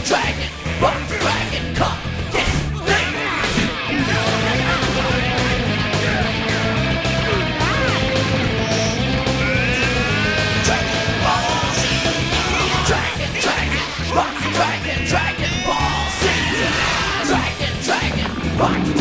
Dragon, rock the dragon, come get me. Dragon Ball Z. Dragon, dragon, rock the dragon, Dragon Ball Z. Dragon, dragon, rock the